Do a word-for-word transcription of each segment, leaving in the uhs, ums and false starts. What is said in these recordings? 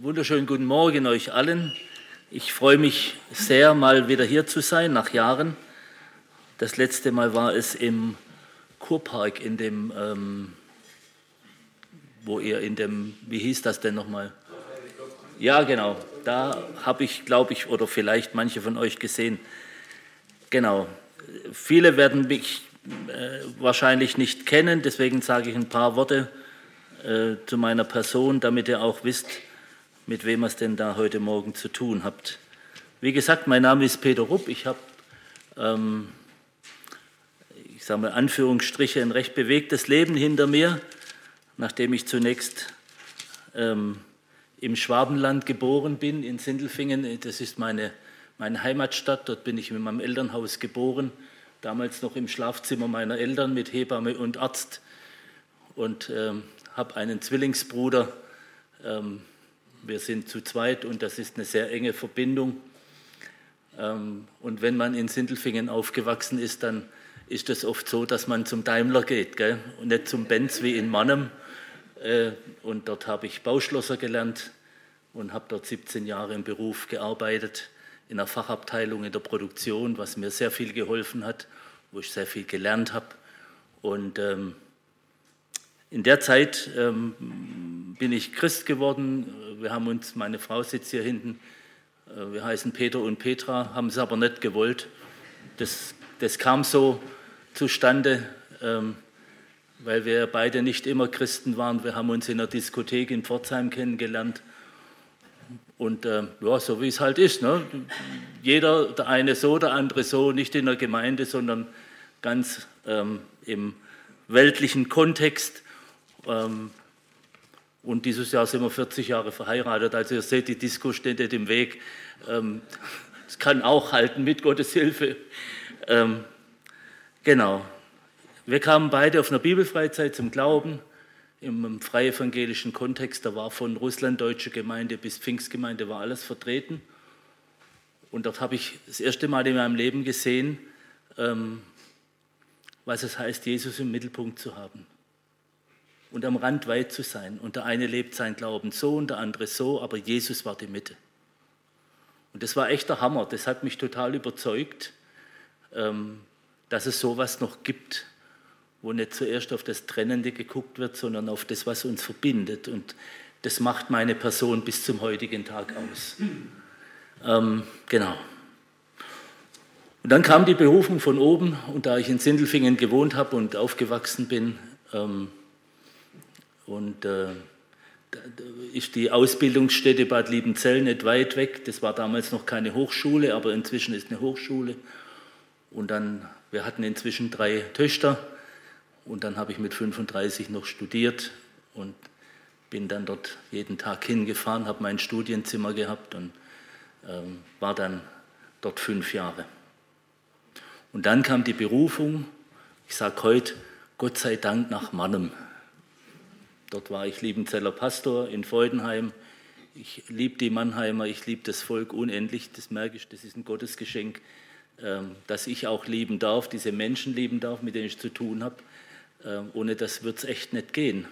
Wunderschönen guten Morgen euch allen. Ich freue mich sehr, mal wieder hier zu sein, nach Jahren. Das letzte Mal war es im Kurpark, in dem, ähm, wo ihr in dem, wie hieß das denn nochmal? Ja, genau, da habe ich, glaube ich, oder vielleicht manche von euch gesehen. Genau, viele werden mich äh, wahrscheinlich nicht kennen, deswegen sage ich ein paar Worte äh, zu meiner Person, damit ihr auch wisst, mit wem ihr es denn da heute Morgen zu tun habt. Wie gesagt, mein Name ist Peter Rupp. Ich habe, ähm, ich sage mal Anführungsstriche, ein recht bewegtes Leben hinter mir, nachdem ich zunächst ähm, im Schwabenland geboren bin, in Sindelfingen. Das ist meine, meine Heimatstadt. Dort bin ich mit meinem Elternhaus geboren, damals noch im Schlafzimmer meiner Eltern mit Hebamme und Arzt, und ähm, habe einen Zwillingsbruder. Ähm, Wir sind zu zweit und das ist eine sehr enge Verbindung. Und wenn man in Sindelfingen aufgewachsen ist, dann ist es oft so, dass man zum Daimler geht, gell? Und nicht zum Benz wie in Mannheim. Und dort habe ich Bauschlosser gelernt und habe dort siebzehn Jahre im Beruf gearbeitet, in einer Fachabteilung in der Produktion, was mir sehr viel geholfen hat, wo ich sehr viel gelernt habe. Und ähm, in der Zeit ähm, bin ich Christ geworden. Wir haben uns, meine Frau sitzt hier hinten, äh, wir heißen Peter und Petra, haben es aber nicht gewollt. Das, das kam so zustande, ähm, weil wir beide nicht immer Christen waren. Wir haben uns in einer Diskothek in Pforzheim kennengelernt. Und äh, ja, so wie es halt ist, ne? Jeder, der eine so, der andere so, nicht in der Gemeinde, sondern ganz ähm, im weltlichen Kontext. Und dieses Jahr sind wir vierzig Jahre verheiratet. Also ihr seht, die Disco steht nicht im Weg. Es kann auch halten mit Gottes Hilfe. Genau. Wir kamen beide auf einer Bibelfreizeit zum Glauben im freievangelischen Kontext. Da war von russlanddeutsche Gemeinde bis Pfingstgemeinde war alles vertreten. Und dort habe ich das erste Mal in meinem Leben gesehen, was es heißt, Jesus im Mittelpunkt zu haben. Und am Rand weit zu sein. Und der eine lebt seinen Glauben so und der andere so, aber Jesus war die Mitte. Und das war echt der Hammer. Das hat mich total überzeugt, dass es sowas noch gibt, wo nicht zuerst auf das Trennende geguckt wird, sondern auf das, was uns verbindet. Und das macht meine Person bis zum heutigen Tag aus. Ähm, genau. Und dann kam die Berufung von oben. Und da ich in Sindelfingen gewohnt habe und aufgewachsen bin, ähm, Und äh, da ist die Ausbildungsstätte Bad Liebenzell nicht weit weg. Das war damals noch keine Hochschule, aber inzwischen ist eine Hochschule. Und dann, wir hatten inzwischen drei Töchter. Und dann habe ich mit fünfunddreißig noch studiert und bin dann dort jeden Tag hingefahren, habe mein Studienzimmer gehabt und ähm, war dann dort fünf Jahre. Und dann kam die Berufung, ich sage heute, Gott sei Dank nach Mannheim. Dort war ich Liebenzeller Pastor in Freudenheim. Ich liebe die Mannheimer, ich liebe das Volk unendlich. Das merke ich, das ist ein Gottesgeschenk, das ich auch lieben darf, diese Menschen lieben darf, mit denen ich zu tun habe. Ohne das wird es echt nicht gehen.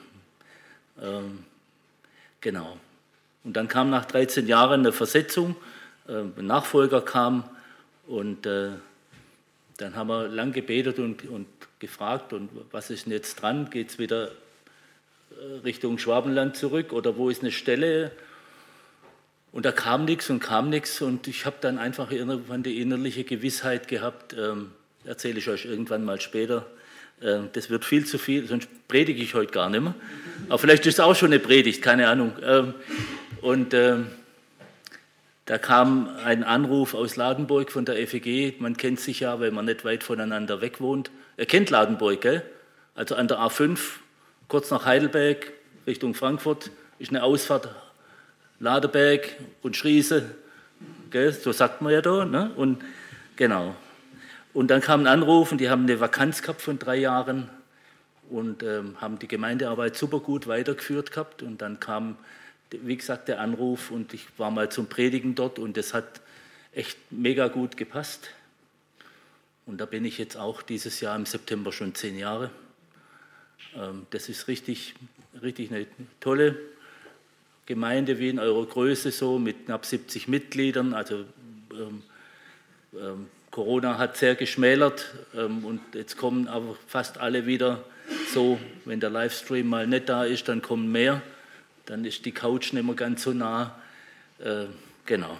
Genau. Und dann kam nach dreizehn Jahren eine Versetzung, ein Nachfolger kam und dann haben wir lang gebetet und, und gefragt, und was ist denn jetzt dran? Geht es wieder Richtung Schwabenland zurück oder wo ist eine Stelle? Und da kam nichts und kam nichts und ich habe dann einfach irgendwann die innerliche Gewissheit gehabt, ähm, erzähle ich euch irgendwann mal später, äh, das wird viel zu viel, sonst predige ich heute gar nicht mehr. Aber vielleicht ist es auch schon eine Predigt, keine Ahnung. Ähm, und ähm, da kam ein Anruf aus Ladenburg von der F E G, man kennt sich ja, weil man nicht weit voneinander weg wohnt. Ihr kennt Ladenburg, gell? Also an der A fünf, kurz nach Heidelberg, Richtung Frankfurt, ist eine Ausfahrt Laderberg und Schriese, gell? So sagt man ja da. Ne? Und, genau. Und dann kam ein Anruf und die haben eine Vakanz gehabt von drei Jahren und ähm, haben die Gemeindearbeit super gut weitergeführt gehabt. Und dann kam, wie gesagt, der Anruf und ich war mal zum Predigen dort und das hat echt mega gut gepasst. Und da bin ich jetzt auch dieses Jahr im September schon zehn Jahre. Das ist richtig, richtig eine tolle Gemeinde wie in eurer Größe so mit knapp siebzig Mitgliedern. Also ähm, ähm, Corona hat sehr geschmälert ähm, und jetzt kommen aber fast alle wieder so, wenn der Livestream mal nicht da ist, dann kommen mehr. Dann ist die Couch nicht mehr ganz so nah. Äh, genau.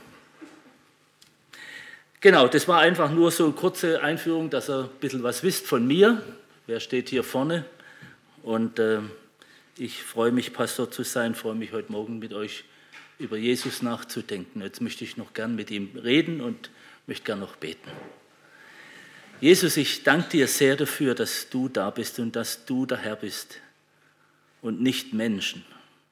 Genau, das war einfach nur so eine kurze Einführung, dass ihr ein bisschen was wisst von mir. Wer steht hier vorne? Und äh, ich freue mich, Pastor zu sein, freue mich heute Morgen mit euch über Jesus nachzudenken. Jetzt möchte ich noch gern mit ihm reden und möchte gern noch beten. Jesus, ich danke dir sehr dafür, dass du da bist und dass du der Herr bist und nicht Menschen.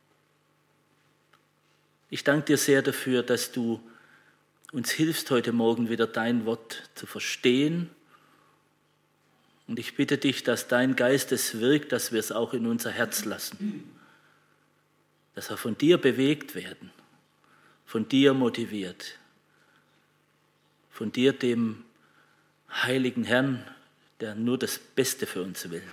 Ich danke dir sehr dafür, dass du uns hilfst, heute Morgen wieder dein Wort zu verstehen. Und ich bitte dich, dass dein Geist es wirkt, dass wir es auch in unser Herz lassen. Dass wir von dir bewegt werden, von dir motiviert, von dir, dem heiligen Herrn, der nur das Beste für uns will.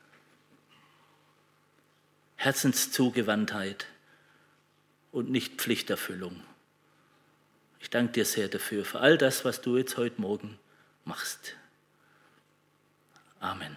Herzenszugewandtheit und nicht Pflichterfüllung. Ich danke dir sehr dafür, für all das, was du jetzt heute Morgen machst. Amen.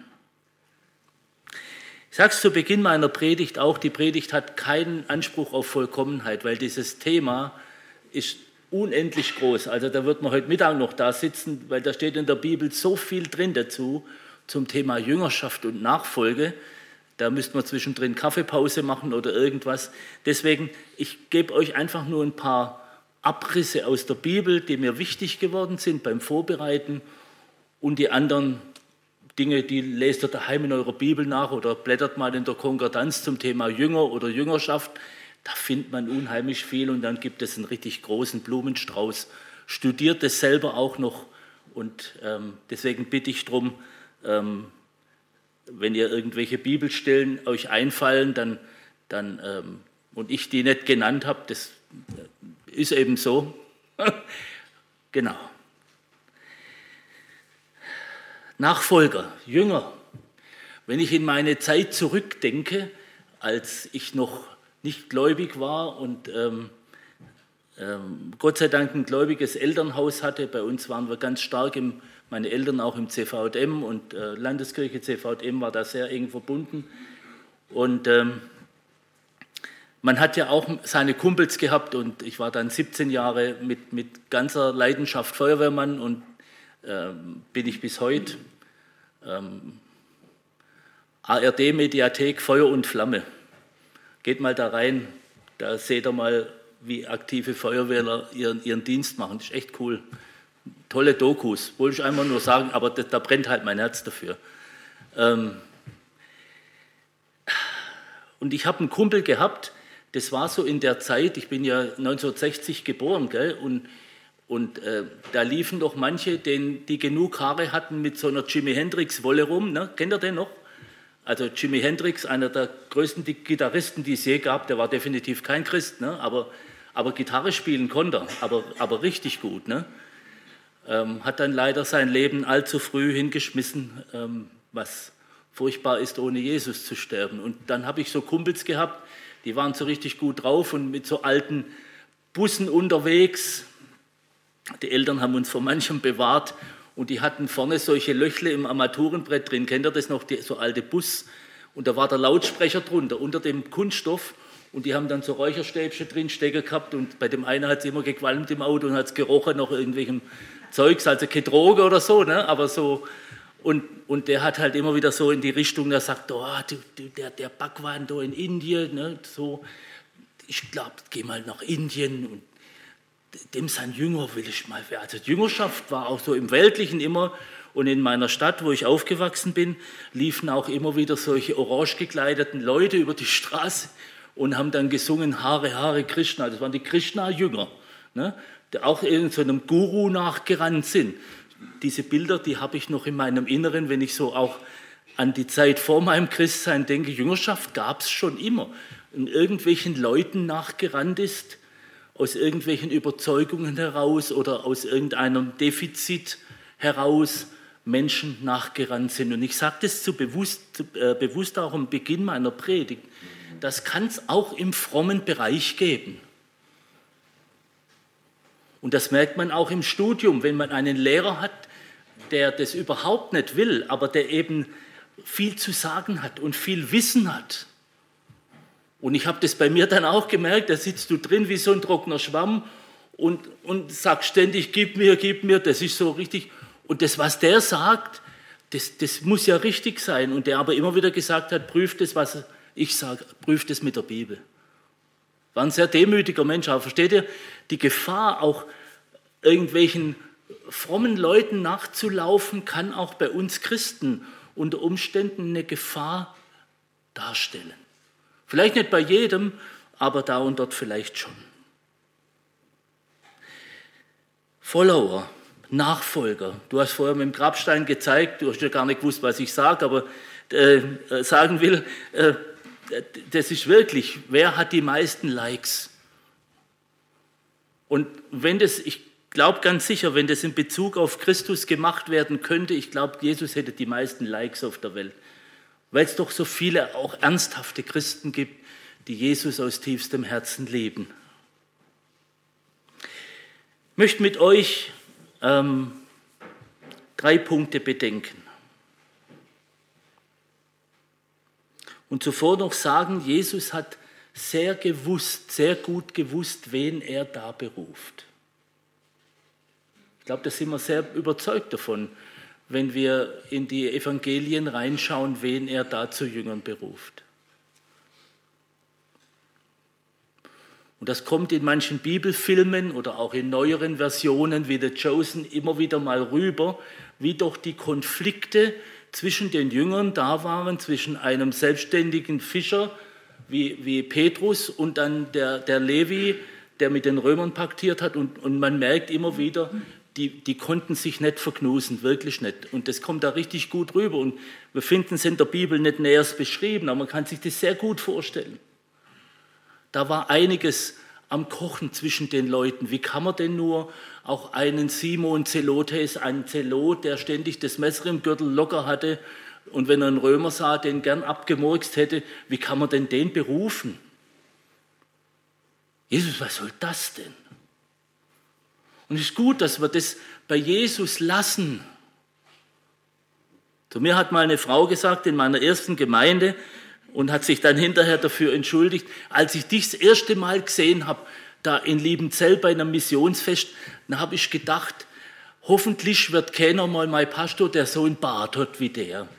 Ich sage es zu Beginn meiner Predigt auch, die Predigt hat keinen Anspruch auf Vollkommenheit, weil dieses Thema ist unendlich groß. Also da wird man heute Mittag noch da sitzen, weil da steht in der Bibel so viel drin dazu, zum Thema Jüngerschaft und Nachfolge. Da müsste man zwischendrin Kaffeepause machen oder irgendwas. Deswegen, ich gebe euch einfach nur ein paar Abrisse aus der Bibel, die mir wichtig geworden sind beim Vorbereiten, und die anderen Dinge, die lest ihr daheim in eurer Bibel nach oder blättert mal in der Konkordanz zum Thema Jünger oder Jüngerschaft. Da findet man unheimlich viel und dann gibt es einen richtig großen Blumenstrauß. Studiert es selber auch noch und ähm, deswegen bitte ich darum, ähm, wenn ihr irgendwelche Bibelstellen euch einfallen, dann, dann ähm, und ich die nicht genannt habe, das ist eben so. Genau. Nachfolger, Jünger. Wenn ich in meine Zeit zurückdenke, als ich noch nicht gläubig war und ähm, ähm, Gott sei Dank ein gläubiges Elternhaus hatte. Bei uns waren wir ganz stark, im, meine Eltern auch im C V J M und äh, Landeskirche C V J M war da sehr eng verbunden. Und ähm, man hat ja auch seine Kumpels gehabt und ich war dann siebzehn Jahre mit, mit ganzer Leidenschaft Feuerwehrmann und ähm, bin ich bis heute. Ähm, A R D-Mediathek Feuer und Flamme. Geht mal da rein, da seht ihr mal, wie aktive Feuerwehrler ihren, ihren Dienst machen. Das ist echt cool. Tolle Dokus, wollte ich einfach nur sagen, aber da, da brennt halt mein Herz dafür. Ähm und ich habe einen Kumpel gehabt, das war so in der Zeit, ich bin ja neunzehnhundertsechzig geboren, gell, und, und äh, da liefen doch manche, den, die genug Haare hatten, mit so einer Jimi Hendrix-Wolle rum. Ne? Kennt ihr den noch? Also Jimi Hendrix, einer der größten Gitarristen, die es je gab, der war definitiv kein Christ, ne? aber, aber Gitarre spielen konnte er, aber, aber richtig gut. Ne? Ähm, hat dann leider sein Leben allzu früh hingeschmissen, ähm, was furchtbar ist, ohne Jesus zu sterben. Und dann habe ich so Kumpels gehabt, die waren so richtig gut drauf und mit so alten Bussen unterwegs. Die Eltern haben uns vor manchem bewahrt. Und die hatten vorne solche Löchle im Armaturenbrett drin. Kennt ihr das noch, die, so alte Bus? Und da war der Lautsprecher drunter, unter dem Kunststoff. Und die haben dann so Räucherstäbchen drin stecken gehabt. Und bei dem einen hat es immer gequalmt im Auto und hat es gerochen nach irgendwelchem Zeugs, also keine Droge oder so, ne? Aber so. Und, und der hat halt immer wieder so in die Richtung, der sagt, oh, du, du, der, der Bhagwan da in Indien, ne? So, ich glaube, geh mal nach Indien und dem sein Jünger will ich mal werden. Also Jüngerschaft war auch so im Weltlichen immer. Und in meiner Stadt, wo ich aufgewachsen bin, liefen auch immer wieder solche orange gekleideten Leute über die Straße und haben dann gesungen, Hare, Hare Krishna. Das waren die Krishna-Jünger, ne? Die auch irgendeinem so Guru nachgerannt sind. Diese Bilder, die habe ich noch in meinem Inneren, wenn ich so auch an die Zeit vor meinem Christsein denke. Jüngerschaft gab es schon immer. Und irgendwelchen Leuten nachgerannt ist, aus irgendwelchen Überzeugungen heraus oder aus irgendeinem Defizit heraus Menschen nachgerannt sind. Und ich sage das zu bewusst, zu, äh, bewusst auch am Beginn meiner Predigt, das kann es auch im frommen Bereich geben. Und das merkt man auch im Studium, wenn man einen Lehrer hat, der das überhaupt nicht will, aber der eben viel zu sagen hat und viel Wissen hat. Und ich habe das bei mir dann auch gemerkt, da sitzt du drin wie so ein trockener Schwamm und, und sagst ständig, gib mir, gib mir, das ist so richtig. Und das, was der sagt, das, das muss ja richtig sein. Und der aber immer wieder gesagt hat, prüft das, was ich sage, prüft das mit der Bibel. War ein sehr demütiger Mensch, aber versteht ihr, die Gefahr, auch irgendwelchen frommen Leuten nachzulaufen, kann auch bei uns Christen unter Umständen eine Gefahr darstellen. Vielleicht nicht bei jedem, aber da und dort vielleicht schon. Follower, Nachfolger. Du hast vorher mit dem Grabstein gezeigt, du hast ja gar nicht gewusst, was ich sage, aber äh, sagen will, äh, das ist wirklich, wer hat die meisten Likes? Und wenn das, ich glaube ganz sicher, wenn das in Bezug auf Christus gemacht werden könnte, ich glaube, Jesus hätte die meisten Likes auf der Welt. Weil es doch so viele auch ernsthafte Christen gibt, die Jesus aus tiefstem Herzen lieben. Ich möchte mit euch ähm, drei Punkte bedenken. Und zuvor noch sagen, Jesus hat sehr gewusst, sehr gut gewusst, wen er da beruft. Ich glaube, da sind wir sehr überzeugt davon, wenn wir in die Evangelien reinschauen, wen er da zu Jüngern beruft. Und das kommt in manchen Bibelfilmen oder auch in neueren Versionen wie The Chosen immer wieder mal rüber, wie doch die Konflikte zwischen den Jüngern da waren, zwischen einem selbstständigen Fischer wie, wie Petrus und dann der, der Levi, der mit den Römern paktiert hat. Und, und man merkt immer wieder, die, die konnten sich nicht verknusen, wirklich nicht. Und das kommt da richtig gut rüber. Und wir finden es in der Bibel nicht näher beschrieben, aber man kann sich das sehr gut vorstellen. Da war einiges am Kochen zwischen den Leuten. Wie kann man denn nur auch einen Simon Zelotes, einen Zelot, der ständig das Messer im Gürtel locker hatte und wenn er einen Römer sah, den gern abgemurkst hätte, wie kann man denn den berufen? Jesus, was soll das denn? Und es ist gut, dass wir das bei Jesus lassen. Zu mir hat mal eine Frau gesagt in meiner ersten Gemeinde, und hat sich dann hinterher dafür entschuldigt, als ich dich das erste Mal gesehen habe, da in Liebenzell bei einem Missionsfest, dann habe ich gedacht, hoffentlich wird keiner mal mein Pastor, der so einen Bart hat wie der.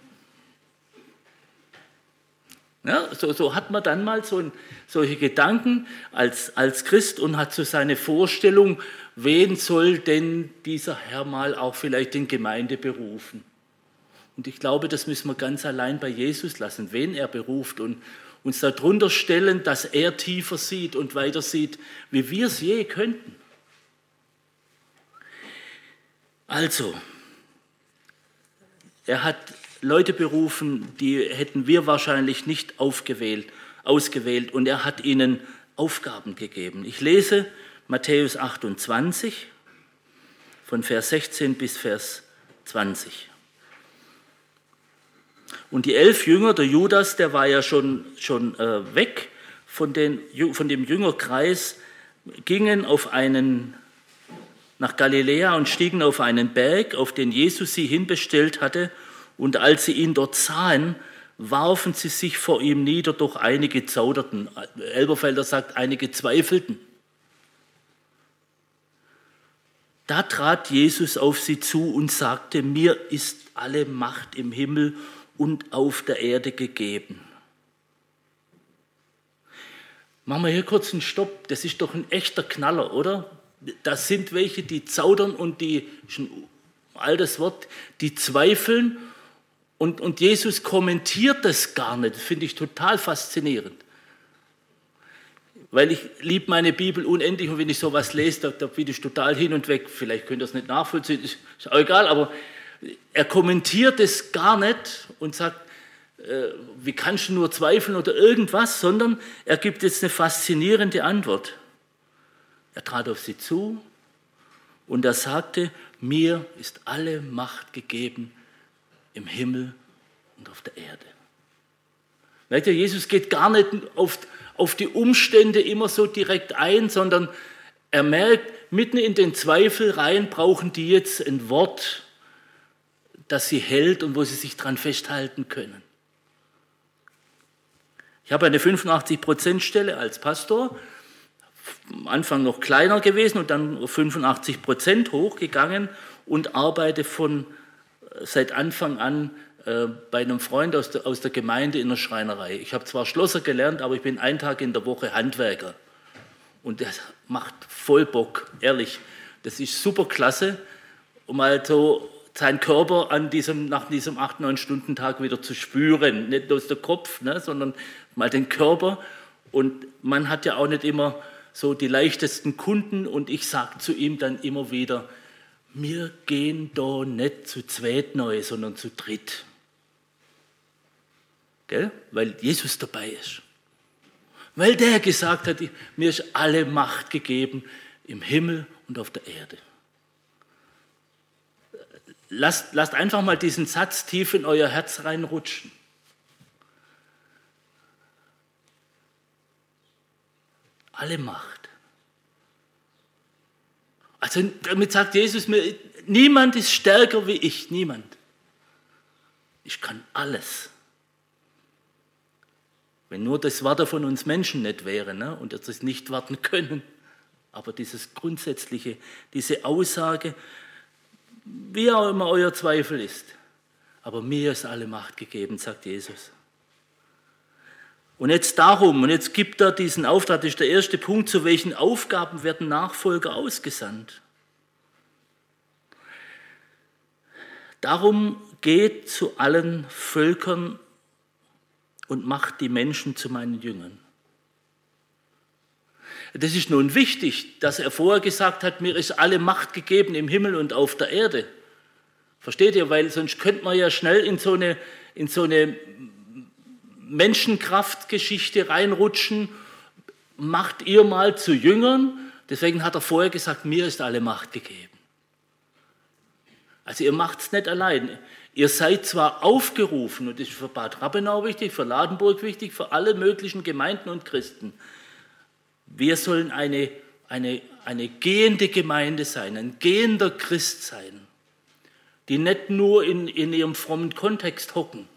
Ja, so, so hat man dann mal so ein, solche Gedanken als, als Christ und hat so seine Vorstellung, wen soll denn dieser Herr mal auch vielleicht in Gemeinde berufen. Und ich glaube, das müssen wir ganz allein bei Jesus lassen, wen er beruft und uns darunter stellen, dass er tiefer sieht und weiter sieht, wie wir es je könnten. Also, er hat Leute berufen, die hätten wir wahrscheinlich nicht aufgewählt, ausgewählt und er hat ihnen Aufgaben gegeben. Ich lese Matthäus achtundzwanzig von Vers sechzehn bis Vers zwanzig. Und die elf Jünger, der Judas, der war ja schon, schon äh, weg von, den, von dem Jüngerkreis, gingen auf einen, nach Galiläa und stiegen auf einen Berg, auf den Jesus sie hinbestellt hatte. Und als sie ihn dort sahen, warfen sie sich vor ihm nieder, doch einige zauderten. Elberfelder sagt, einige zweifelten. Da trat Jesus auf sie zu und sagte, mir ist alle Macht im Himmel und auf der Erde gegeben. Machen wir hier kurz einen Stopp. Das ist doch ein echter Knaller, oder? Das sind welche, die zaudern und die, ist ein altes Wort, die zweifeln und, und Jesus kommentiert das gar nicht. Das finde ich total faszinierend. Weil ich liebe meine Bibel unendlich und wenn ich sowas lese, da, da bin ich total hin und weg. Vielleicht könnt ihr es nicht nachvollziehen, ist, ist auch egal, aber er kommentiert es gar nicht und sagt, äh, wie kannst du nur zweifeln oder irgendwas, sondern er gibt jetzt eine faszinierende Antwort. Er trat auf sie zu und er sagte, mir ist alle Macht gegeben im Himmel und auf der Erde. Merkt ihr, Jesus geht gar nicht auf, auf die Umstände immer so direkt ein, sondern er merkt, mitten in den Zweifel rein brauchen die jetzt ein Wort, das sie hält und wo sie sich dran festhalten können. Ich habe eine fünfundachtzig Prozent Stelle als Pastor, am Anfang noch kleiner gewesen und dann auf fünfundachtzig Prozent hochgegangen und arbeite von seit Anfang an äh, bei einem Freund aus der, aus der Gemeinde in der Schreinerei. Ich habe zwar Schlosser gelernt, aber ich bin einen Tag in der Woche Handwerker. Und das macht voll Bock, ehrlich. Das ist super klasse, um also seinen Körper an diesem, nach diesem acht neun Stunden Tag wieder zu spüren. Nicht bloß der Kopf, ne, sondern mal den Körper. Und man hat ja auch nicht immer so die leichtesten Kunden. Und ich sage zu ihm dann immer wieder, wir gehen da nicht zu zweit neu, sondern zu dritt. Gell? Weil Jesus dabei ist. Weil der gesagt hat, mir ist alle Macht gegeben im Himmel und auf der Erde. Lasst, lasst einfach mal diesen Satz tief in euer Herz reinrutschen. Alle Macht. Also damit sagt Jesus mir, niemand ist stärker wie ich, niemand. Ich kann alles. Wenn nur das Warten von uns Menschen nicht wäre, ne? Und dass wir nicht warten können. Aber dieses Grundsätzliche, diese Aussage, wie auch immer euer Zweifel ist, aber mir ist alle Macht gegeben, sagt Jesus. Und jetzt darum, und jetzt gibt er diesen Auftrag, das ist der erste Punkt, zu welchen Aufgaben werden Nachfolger ausgesandt? Darum geht zu allen Völkern und macht die Menschen zu meinen Jüngern. Das ist nun wichtig, dass er vorher gesagt hat, mir ist alle Macht gegeben im Himmel und auf der Erde. Versteht ihr? Weil sonst könnte man ja schnell in so eine, in so eine Menschenkraftgeschichte reinrutschen. Macht ihr mal zu Jüngern. Deswegen hat er vorher gesagt, mir ist alle Macht gegeben. Also ihr macht es nicht allein. Ihr seid zwar aufgerufen, und das ist für Bad Rappenau wichtig, für Ladenburg wichtig, für alle möglichen Gemeinden und Christen. Wir sollen eine, eine, eine gehende Gemeinde sein, ein gehender Christ sein, die nicht nur in, in ihrem frommen Kontext hocken.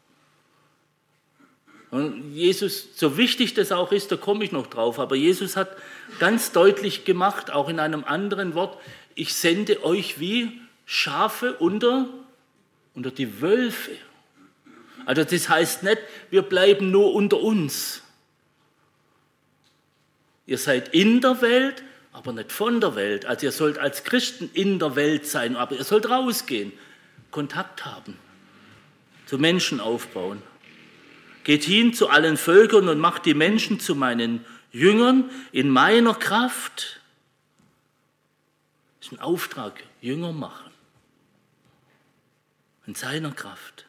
Und Jesus, so wichtig das auch ist, da komme ich noch drauf, aber Jesus hat ganz deutlich gemacht, auch in einem anderen Wort, ich sende euch wie Schafe unter, unter die Wölfe. Also das heißt nicht, wir bleiben nur unter uns. Ihr seid in der Welt, aber nicht von der Welt. Also ihr sollt als Christen in der Welt sein, aber ihr sollt rausgehen, Kontakt haben, zu Menschen aufbauen. Geht hin zu allen Völkern und macht die Menschen zu meinen Jüngern in meiner Kraft. Das ist ein Auftrag, Jünger machen. In seiner Kraft.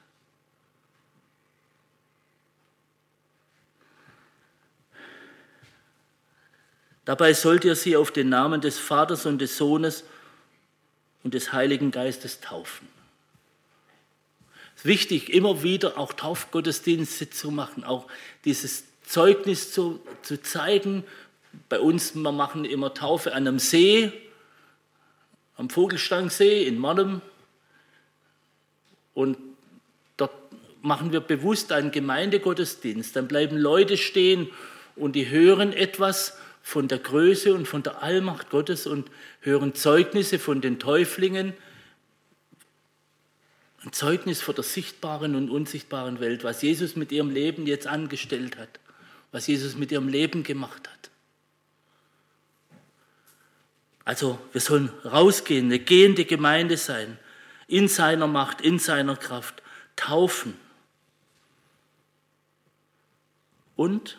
Dabei sollt ihr sie auf den Namen des Vaters und des Sohnes und des Heiligen Geistes taufen. Es ist wichtig, immer wieder auch Taufgottesdienste zu machen, auch dieses Zeugnis zu, zu zeigen. Bei uns, wir machen immer Taufe an einem See, am Vogelstangsee in Mannheim. Und dort machen wir bewusst einen Gemeindegottesdienst. Dann bleiben Leute stehen und die hören etwas von der Größe und von der Allmacht Gottes und hören Zeugnisse von den Täuflingen. Ein Zeugnis von der sichtbaren und unsichtbaren Welt, was Jesus mit ihrem Leben jetzt angestellt hat, was Jesus mit ihrem Leben gemacht hat. Also wir sollen rausgehen, eine gehende Gemeinde sein, in seiner Macht, in seiner Kraft, taufen. Und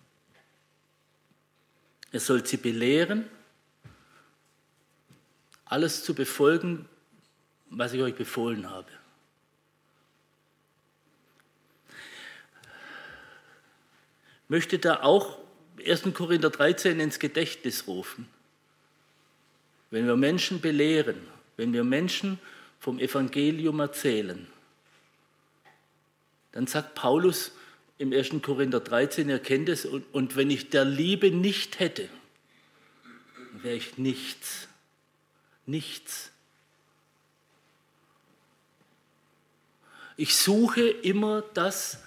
er soll sie belehren, alles zu befolgen, was ich euch befohlen habe. Ich möchte da auch erster Korinther dreizehn ins Gedächtnis rufen. Wenn wir Menschen belehren, wenn wir Menschen vom Evangelium erzählen, dann sagt Paulus, im ersten Korinther dreizehn, ihr kennt es, und, und wenn ich der Liebe nicht hätte, wäre ich nichts. Nichts. Ich suche immer das,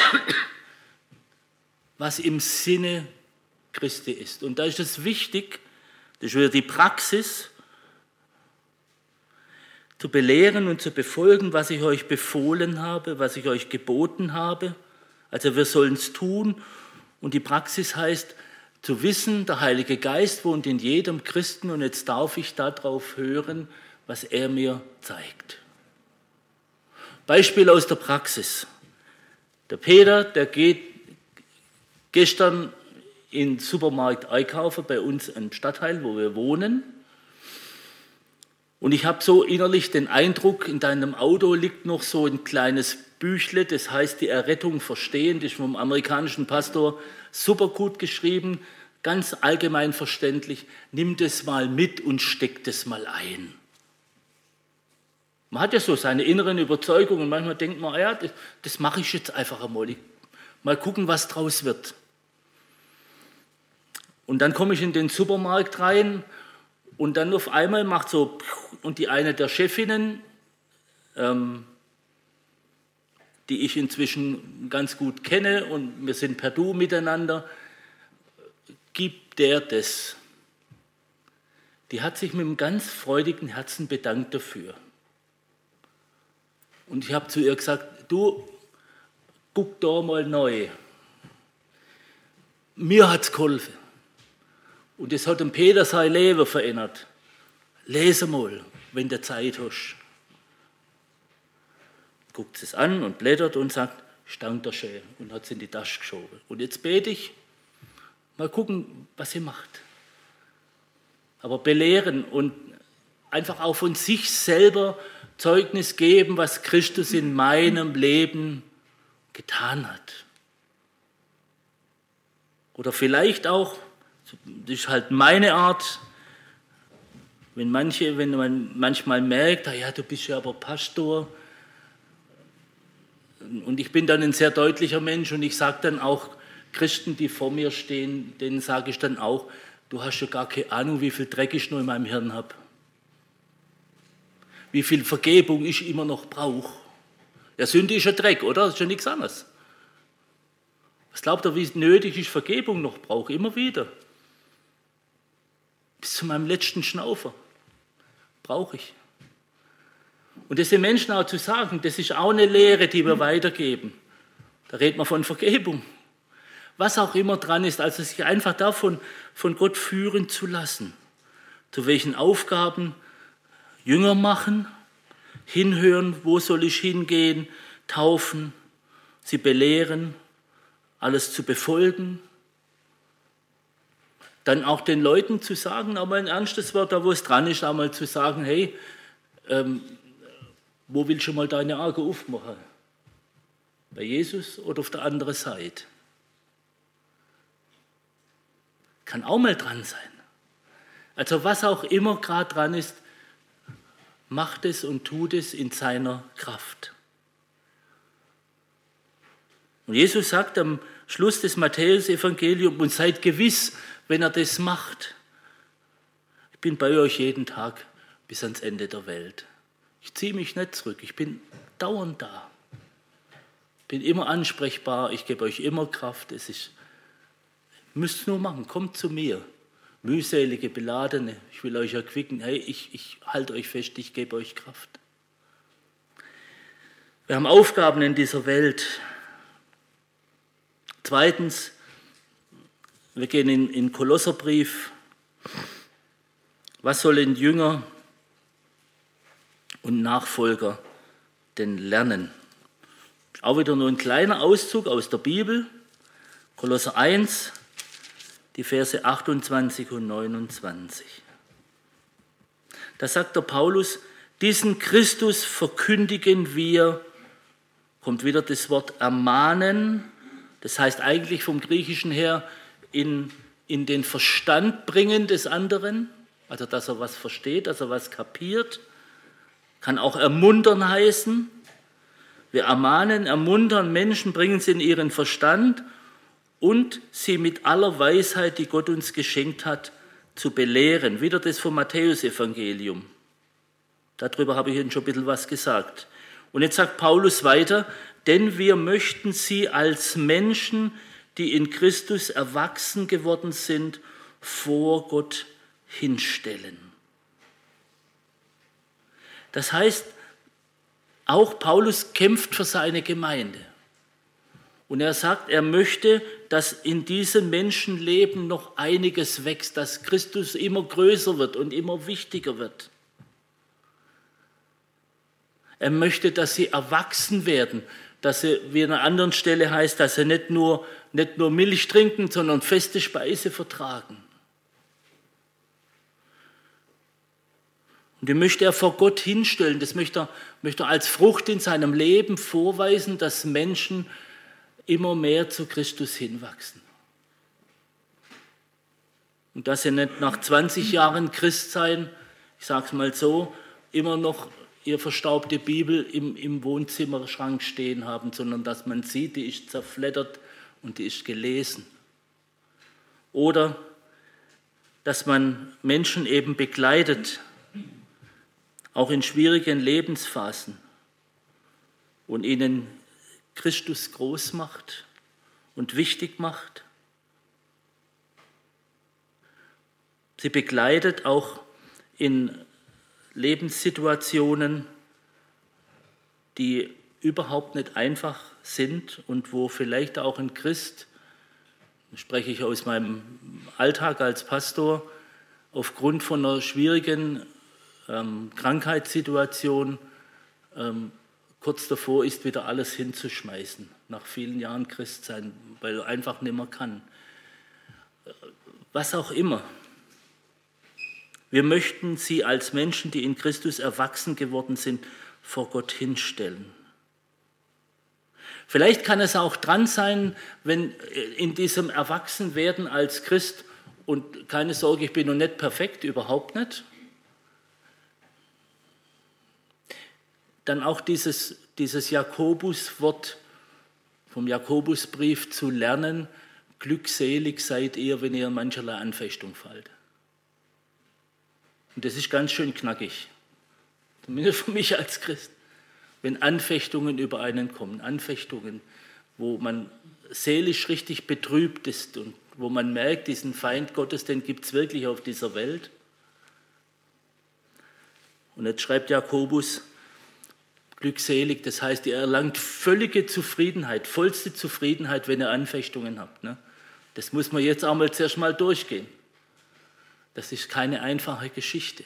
was im Sinne Christi ist. Und da ist es wichtig, das ist wieder die Praxis, zu belehren und zu befolgen, was ich euch befohlen habe, was ich euch geboten habe. Also wir sollen es tun. Und die Praxis heißt, zu wissen, der Heilige Geist wohnt in jedem Christen und jetzt darf ich darauf hören, was er mir zeigt. Beispiel aus der Praxis. Der Peter, der geht gestern in den Supermarkt einkaufen, bei uns im Stadtteil, wo wir wohnen. Und ich habe so innerlich den Eindruck, in deinem Auto liegt noch so ein kleines Büchle, das heißt die Errettung verstehen, das ist vom amerikanischen Pastor super gut geschrieben, ganz allgemein verständlich. Nimm das mal mit und steck das mal ein. Man hat ja so seine inneren Überzeugungen und manchmal denkt man, ja, das, das mache ich jetzt einfach einmal. Ich, mal gucken, was draus wird. Und dann komme ich in den Supermarkt rein und dann auf einmal macht so, und die eine der Chefinnen, ähm, die ich inzwischen ganz gut kenne und wir sind per Du miteinander, gibt der das. Die hat sich mit einem ganz freudigen Herzen bedankt dafür. Und ich habe zu ihr gesagt, du, guck da mal neu. Mir hat es geholfen. Und das hat dem Peter sein Leben verändert. Lese mal, wenn du Zeit hast. Guckt es an und blättert und sagt, stank der schön, und hat es in die Tasche geschoben. Und jetzt bete ich, mal gucken, was sie macht. Aber belehren und einfach auch von sich selber Zeugnis geben, was Christus in meinem Leben getan hat. Oder vielleicht auch, das ist halt meine Art, wenn, manche, wenn man manchmal merkt, ja, du bist ja aber Pastor, und ich bin dann ein sehr deutlicher Mensch und ich sage dann auch Christen, die vor mir stehen, denen sage ich dann auch, du hast ja gar keine Ahnung, wie viel Dreck ich noch in meinem Hirn habe. Wie viel Vergebung ich immer noch brauche. Ja, Sünde ist ja Dreck, oder? Das ist ja nichts anderes. Was glaubt ihr, wie nötig ich Vergebung noch brauche? Immer wieder. Bis zu meinem letzten Schnaufer. Brauche ich. Und das den Menschen auch zu sagen, das ist auch eine Lehre, die wir weitergeben. Da redet man von Vergebung. Was auch immer dran ist, also sich einfach davon von Gott führen zu lassen. Zu welchen Aufgaben Jünger machen, hinhören, wo soll ich hingehen, taufen, sie belehren, alles zu befolgen. Dann auch den Leuten zu sagen, aber ein ernstes Wort, da wo es dran ist, einmal zu sagen, hey, ähm, wo willst du mal deine Augen aufmachen? Bei Jesus oder auf der anderen Seite? Kann auch mal dran sein. Also was auch immer gerade dran ist, macht es und tut es in seiner Kraft. Und Jesus sagt am Schluss des Matthäus-Evangeliums, und seid gewiss, wenn er das macht, ich bin bei euch jeden Tag bis ans Ende der Welt. Ich ziehe mich nicht zurück, ich bin dauernd da. Ich bin immer ansprechbar, ich gebe euch immer Kraft. Es ist, ihr müsst es nur machen, kommt zu mir. Mühselige, Beladene, ich will euch erquicken. Hey, ich, ich halte euch fest, ich gebe euch Kraft. Wir haben Aufgaben in dieser Welt. Zweitens, wir gehen in den Kolosserbrief. Was sollen Jünger und Nachfolger denn lernen? Auch wieder nur ein kleiner Auszug aus der Bibel. Kolosser eins, die Verse achtundzwanzig und neunundzwanzig. Da sagt der Paulus, diesen Christus verkündigen wir, kommt wieder das Wort ermahnen, das heißt eigentlich vom Griechischen her in, in den Verstand bringen des anderen, also dass er was versteht, dass er was kapiert, kann auch ermuntern heißen. Wir ermahnen, ermuntern Menschen, bringen sie in ihren Verstand und sie mit aller Weisheit, die Gott uns geschenkt hat, zu belehren. Wieder das vom Matthäusevangelium. Darüber habe ich Ihnen schon ein bisschen was gesagt. Und jetzt sagt Paulus weiter, denn wir möchten sie als Menschen, die in Christus erwachsen geworden sind, vor Gott hinstellen. Das heißt, auch Paulus kämpft für seine Gemeinde. Und er sagt, er möchte, dass in diesem Menschenleben noch einiges wächst, dass Christus immer größer wird und immer wichtiger wird. Er möchte, dass sie erwachsen werden, dass sie, wie an einer anderen Stelle heißt, dass sie nicht nur, nicht nur Milch trinken, sondern feste Speise vertragen. Und die möchte er vor Gott hinstellen, das möchte er, möchte er als Frucht in seinem Leben vorweisen, dass Menschen immer mehr zu Christus hinwachsen. Und dass sie nicht nach zwanzig Jahren Christsein, ich sage es mal so, immer noch ihre verstaubte Bibel im, im Wohnzimmerschrank stehen haben, sondern dass man sieht, die ist zerfleddert und die ist gelesen. Oder dass man Menschen eben begleitet, auch in schwierigen Lebensphasen und ihnen Christus groß macht und wichtig macht. Sie begleitet auch in Lebenssituationen, die überhaupt nicht einfach sind und wo vielleicht auch ein Christ, spreche ich aus meinem Alltag als Pastor, aufgrund von einer schwierigen ähm, Krankheitssituation ähm, kurz davor ist, wieder alles hinzuschmeißen, nach vielen Jahren Christsein, weil er einfach nicht mehr kann. Was auch immer. Wir möchten sie als Menschen, die in Christus erwachsen geworden sind, vor Gott hinstellen. Vielleicht kann es auch dran sein, wenn in diesem Erwachsenwerden als Christ, und keine Sorge, ich bin noch nicht perfekt, überhaupt nicht, dann auch dieses, dieses Jakobuswort vom Jakobusbrief zu lernen, glückselig seid ihr, wenn ihr in mancherlei Anfechtung fallt. Und das ist ganz schön knackig, zumindest für mich als Christ, wenn Anfechtungen über einen kommen, Anfechtungen, wo man seelisch richtig betrübt ist und wo man merkt, diesen Feind Gottes, den gibt es wirklich auf dieser Welt. Und jetzt schreibt Jakobus, glückselig, das heißt, ihr erlangt völlige Zufriedenheit, vollste Zufriedenheit, wenn ihr Anfechtungen habt. Ne? Das muss man jetzt auch mal zuerst mal durchgehen. Das ist keine einfache Geschichte.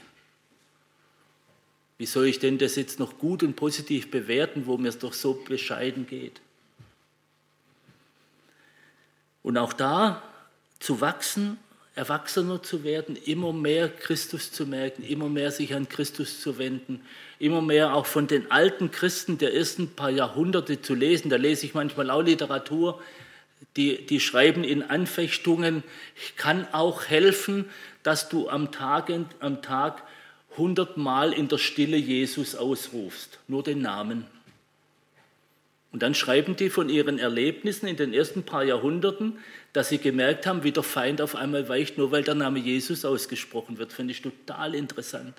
Wie soll ich denn das jetzt noch gut und positiv bewerten, wo mir es doch so bescheiden geht? Und auch da zu wachsen, erwachsener zu werden, immer mehr Christus zu merken, immer mehr sich an Christus zu wenden, immer mehr auch von den alten Christen der ersten paar Jahrhunderte zu lesen. Da lese ich manchmal auch Literatur, die, die schreiben in Anfechtungen, ich kann auch helfen, dass du am Tag, am Tag hundertmal in der Stille Jesus ausrufst, nur den Namen. Und dann schreiben die von ihren Erlebnissen in den ersten paar Jahrhunderten, dass sie gemerkt haben, wie der Feind auf einmal weicht, nur weil der Name Jesus ausgesprochen wird. Finde ich total interessant.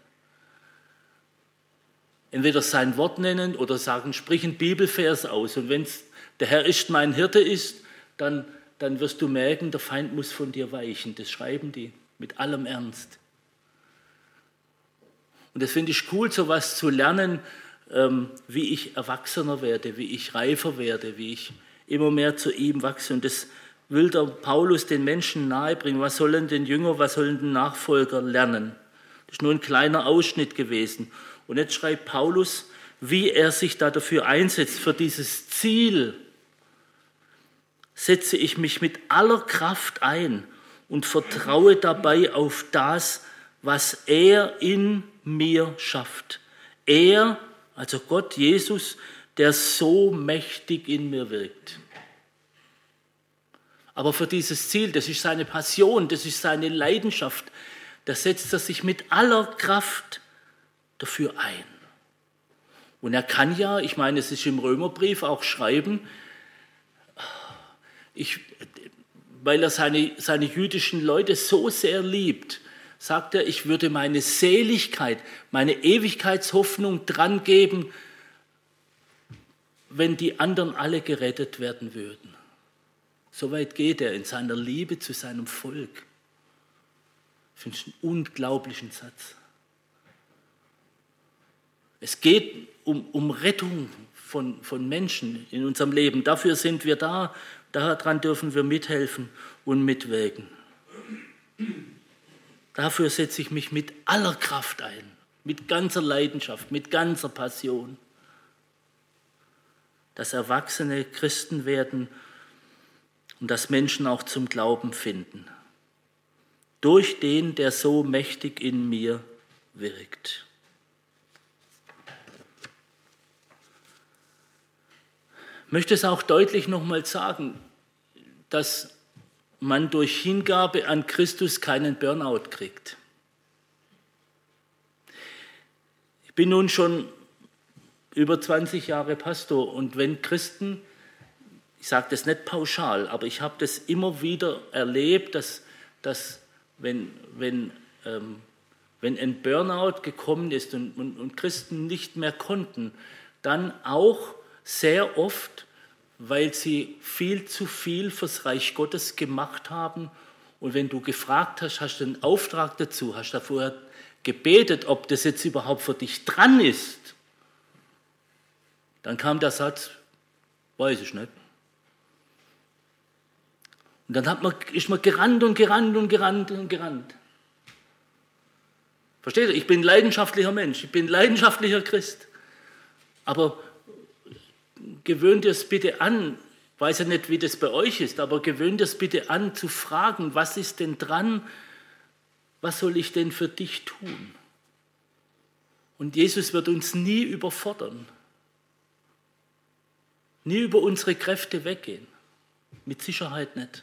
Entweder sein Wort nennen oder sagen, sprich einen Bibelvers aus. Und wenn es der Herr ist mein Hirte ist, dann, dann wirst du merken, der Feind muss von dir weichen. Das schreiben die mit allem Ernst. Und das finde ich cool, so etwas zu lernen, ähm, wie ich erwachsener werde, wie ich reifer werde, wie ich immer mehr zu ihm wachse. Und das will der Paulus den Menschen nahebringen. Was sollen denn Jünger, was sollen denn Nachfolger lernen? Das ist nur ein kleiner Ausschnitt gewesen. Und jetzt schreibt Paulus, wie er sich da dafür einsetzt, für dieses Ziel. Setze ich mich mit aller Kraft ein und vertraue dabei auf das, was er in mir schafft. Er, also Gott, Jesus, der so mächtig in mir wirkt. Aber für dieses Ziel, das ist seine Passion, das ist seine Leidenschaft, da setzt er sich mit aller Kraft dafür ein. Und er kann ja, ich meine, es ist im Römerbrief auch schreiben, ich, weil er seine, seine jüdischen Leute so sehr liebt, sagt er, ich würde meine Seligkeit, meine Ewigkeitshoffnung dran geben, wenn die anderen alle gerettet werden würden. So weit geht er in seiner Liebe zu seinem Volk. Ich finde es einen unglaublichen Satz. Es geht um, um Rettung von, von Menschen in unserem Leben. Dafür sind wir da, daran dürfen wir mithelfen und mitwirken. Dafür setze ich mich mit aller Kraft ein, mit ganzer Leidenschaft, mit ganzer Passion. Dass erwachsene Christen werden und dass Menschen auch zum Glauben finden. Durch den, der so mächtig in mir wirkt. Ich möchte es auch deutlich nochmal sagen, dass man durch Hingabe an Christus keinen Burnout kriegt. Ich bin nun schon über zwanzig Jahre Pastor und wenn Christen, ich sage das nicht pauschal, aber ich habe das immer wieder erlebt, dass, dass wenn, wenn, ähm, wenn ein Burnout gekommen ist und, und, und Christen nicht mehr konnten, dann auch sehr oft, weil sie viel zu viel fürs Reich Gottes gemacht haben. Und wenn du gefragt hast, hast du einen Auftrag dazu, hast du vorher gebetet, ob das jetzt überhaupt für dich dran ist, dann kam der Satz, weiß ich nicht. Und dann hat man, ist man gerannt und gerannt und gerannt und gerannt. Versteht ihr? Ich bin ein leidenschaftlicher Mensch, ich bin ein leidenschaftlicher Christ. Aber gewöhnt ihr es bitte an, ich weiß ja nicht, wie das bei euch ist, aber gewöhnt ihr es bitte an, zu fragen, was ist denn dran, was soll ich denn für dich tun? Und Jesus wird uns nie überfordern, nie über unsere Kräfte weggehen, mit Sicherheit nicht.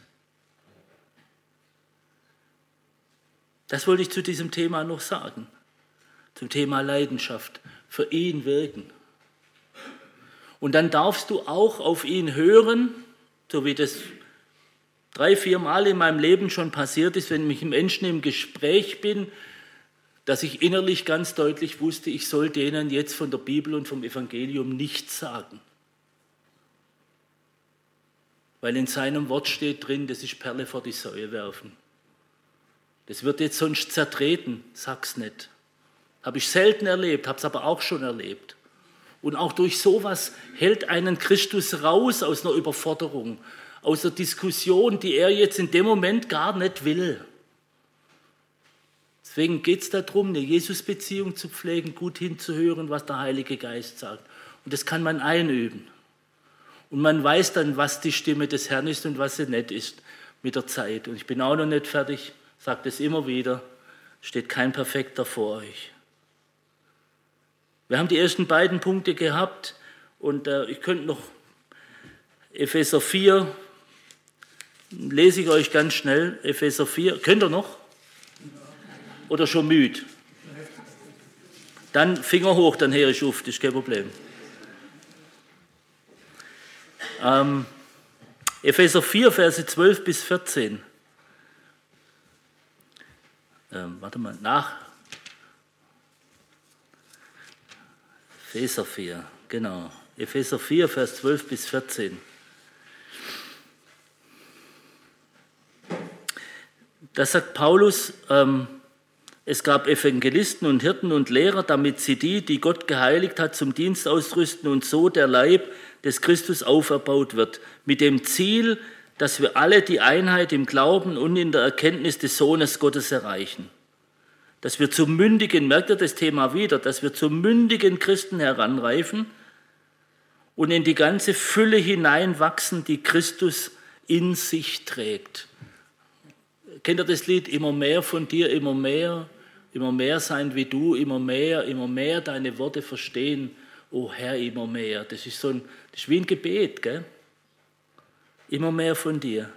Das wollte ich zu diesem Thema noch sagen, zum Thema Leidenschaft, für ihn wirken. Und dann darfst du auch auf ihn hören, so wie das drei, vier Mal in meinem Leben schon passiert ist, wenn ich mit Menschen im Gespräch bin, dass ich innerlich ganz deutlich wusste, ich soll denen jetzt von der Bibel und vom Evangelium nichts sagen. Weil in seinem Wort steht drin, das ist Perle vor die Säue werfen. Das wird jetzt sonst zertreten, sag's nicht. Habe ich selten erlebt, habe es aber auch schon erlebt. Und auch durch sowas hält einen Christus raus aus einer Überforderung, aus einer Diskussion, die er jetzt in dem Moment gar nicht will. Deswegen geht es darum, eine Jesus-Beziehung zu pflegen, gut hinzuhören, was der Heilige Geist sagt. Und das kann man einüben. Und man weiß dann, was die Stimme des Herrn ist und was sie nicht ist mit der Zeit. Und ich bin auch noch nicht fertig, sage das immer wieder, steht kein Perfekter vor euch. Wir haben die ersten beiden Punkte gehabt und äh, ich könnte noch Epheser vier, lese ich euch ganz schnell, Epheser vier, könnt ihr noch? Oder schon müde? Dann Finger hoch, dann höre ich auf, das ist kein Problem. Ähm, Epheser vier, Verse zwölf bis vierzehn. Ähm, warte mal, nach. Epheser vier, genau. Epheser vier, Vers zwölf bis vierzehn. Da sagt Paulus, ähm, es gab Evangelisten und Hirten und Lehrer, damit sie die, die Gott geheiligt hat, zum Dienst ausrüsten und so der Leib des Christus auferbaut wird, mit dem Ziel, dass wir alle die Einheit im Glauben und in der Erkenntnis des Sohnes Gottes erreichen. Dass wir zum mündigen, merkt ihr das Thema wieder, dass wir zum mündigen Christen heranreifen und in die ganze Fülle hineinwachsen, die Christus in sich trägt. Kennt ihr das Lied? Immer mehr von dir, immer mehr, immer mehr sein wie du, immer mehr, immer mehr deine Worte verstehen. O Herr, immer mehr. Das ist, so ein, das ist wie ein Gebet, gell? Immer mehr von dir.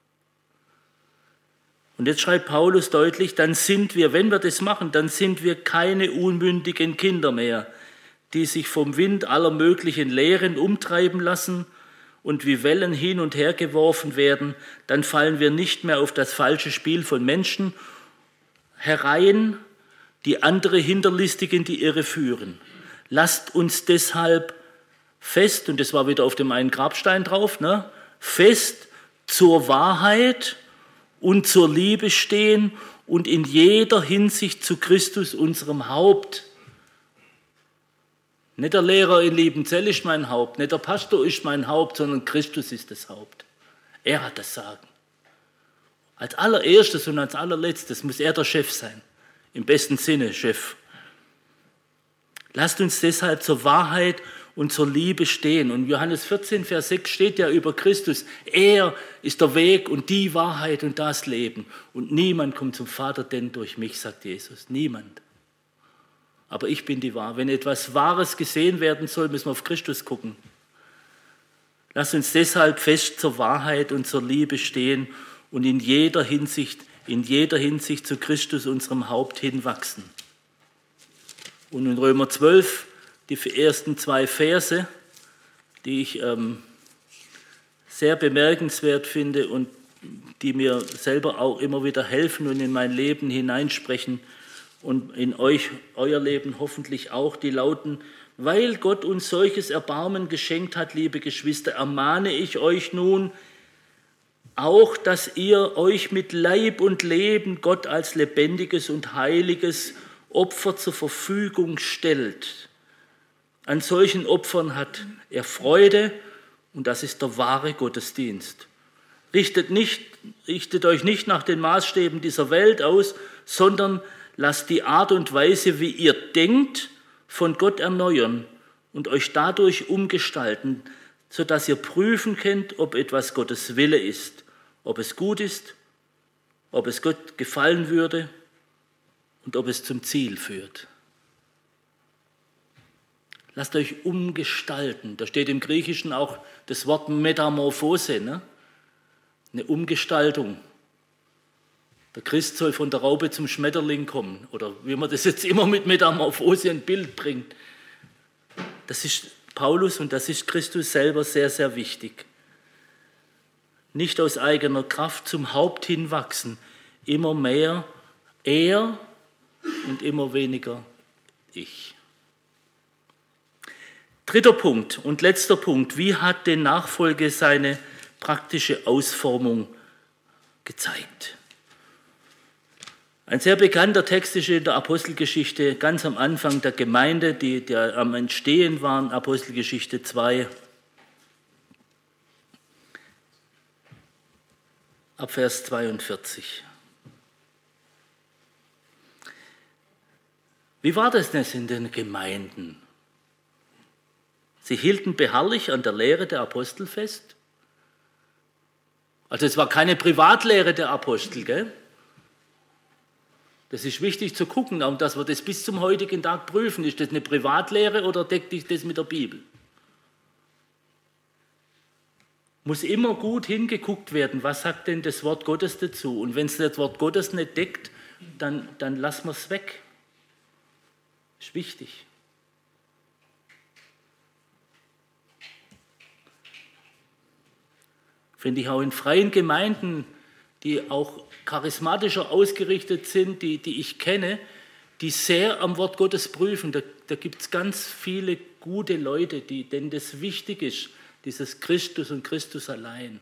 Und jetzt schreibt Paulus deutlich, dann sind wir, wenn wir das machen, dann sind wir keine unmündigen Kinder mehr, die sich vom Wind aller möglichen Lehren umtreiben lassen und wie Wellen hin und her geworfen werden, dann fallen wir nicht mehr auf das falsche Spiel von Menschen herein, die andere hinterlistig in die Irre führen. Lasst uns deshalb fest, und das war wieder auf dem einen Grabstein drauf, ne, fest zur Wahrheit und zur Liebe stehen und in jeder Hinsicht zu Christus, unserem Haupt. Nicht der Lehrer in Liebenzell ist mein Haupt, nicht der Pastor ist mein Haupt, sondern Christus ist das Haupt. Er hat das Sagen. Als allererstes und als allerletztes muss er der Chef sein. Im besten Sinne Chef. Lasst uns deshalb zur Wahrheit und zur Liebe stehen. Und Johannes vierzehn, Vers sechs steht ja über Christus. Er ist der Weg und die Wahrheit und das Leben. Und niemand kommt zum Vater denn durch mich, sagt Jesus. Niemand. Aber ich bin die Wahrheit. Wenn etwas Wahres gesehen werden soll, müssen wir auf Christus gucken. Lasst uns deshalb fest zur Wahrheit und zur Liebe stehen und in jeder Hinsicht, in jeder Hinsicht zu Christus, unserem Haupt, hinwachsen. Und in Römer zwölf, die ersten zwei Verse, die ich ähm, sehr bemerkenswert finde und die mir selber auch immer wieder helfen und in mein Leben hineinsprechen und in euch, euer Leben hoffentlich auch, die lauten: Weil Gott uns solches Erbarmen geschenkt hat, liebe Geschwister, ermahne ich euch nun auch, dass ihr euch mit Leib und Leben Gott als lebendiges und heiliges Opfer zur Verfügung stellt. An solchen Opfern hat er Freude und das ist der wahre Gottesdienst. Richtet, nicht, richtet euch nicht nach den Maßstäben dieser Welt aus, sondern lasst die Art und Weise, wie ihr denkt, von Gott erneuern und euch dadurch umgestalten, sodass ihr prüfen könnt, ob etwas Gottes Wille ist, ob es gut ist, ob es Gott gefallen würde und ob es zum Ziel führt. Lasst euch umgestalten. Da steht im Griechischen auch das Wort Metamorphose, ne? Eine Umgestaltung. Der Christ soll von der Raupe zum Schmetterling kommen. Oder wie man das jetzt immer mit Metamorphose ein Bild bringt. Das ist Paulus und das ist Christus selber sehr, sehr wichtig. Nicht aus eigener Kraft zum Haupt hinwachsen. Immer mehr er und immer weniger ich. Dritter Punkt und letzter Punkt. Wie hat denn Nachfolge seine praktische Ausformung gezeigt? Ein sehr bekannter Text ist in der Apostelgeschichte ganz am Anfang der Gemeinde, die, die am Entstehen waren, Apostelgeschichte zwei, ab Vers zweiundvierzig. Wie war das denn in den Gemeinden? Sie hielten beharrlich an der Lehre der Apostel fest. Also es war keine Privatlehre der Apostel, gell? Das ist wichtig zu gucken, und dass wir das bis zum heutigen Tag prüfen. Ist das eine Privatlehre oder deckt sich das mit der Bibel? Muss immer gut hingeguckt werden, was sagt denn das Wort Gottes dazu? Und wenn es das Wort Gottes nicht deckt, dann, dann lassen wir es weg. Ist wichtig. Finde ich auch in freien Gemeinden, die auch charismatischer ausgerichtet sind, die, die ich kenne, die sehr am Wort Gottes prüfen. Da, da gibt es ganz viele gute Leute, die, denen das wichtig ist, dieses Christus und Christus allein.